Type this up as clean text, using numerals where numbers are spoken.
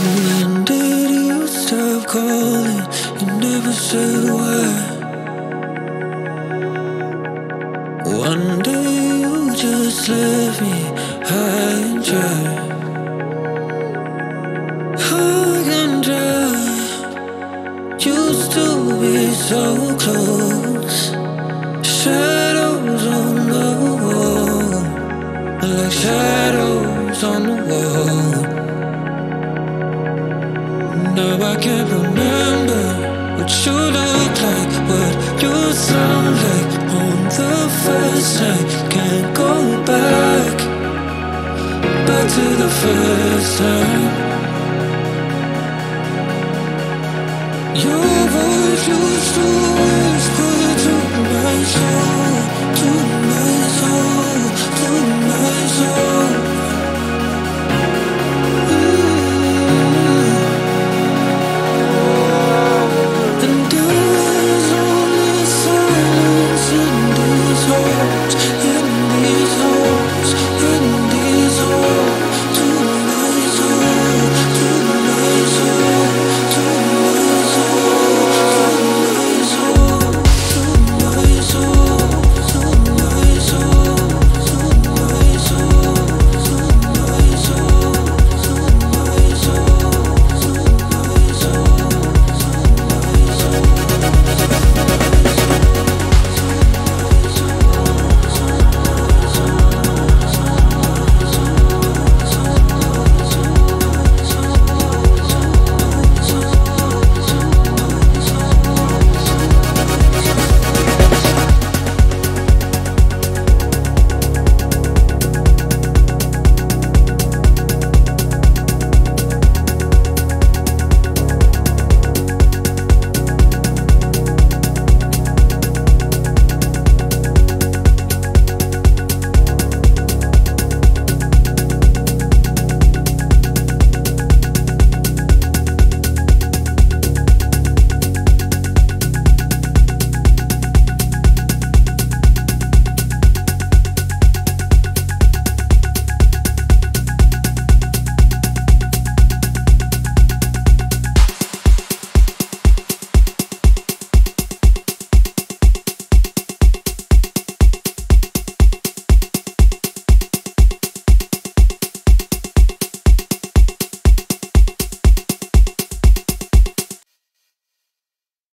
When did you stop calling? You never said why. One day you just left me high and dry. High and dry. Used to be so close. Shadows on the wall, like shadows on the wall. Now I can't remember what you look like, what you sound like on the first night. Can't go back to the first time.